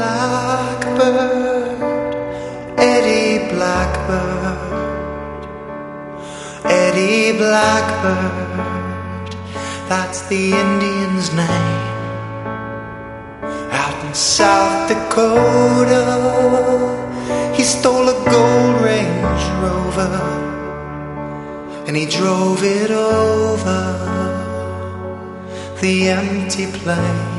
Blackbird, Eddie Blackbird, Eddie Blackbird, that's the Indian's name. Out in South Dakota, he stole a gold Range Rover, and he drove it over the empty plain.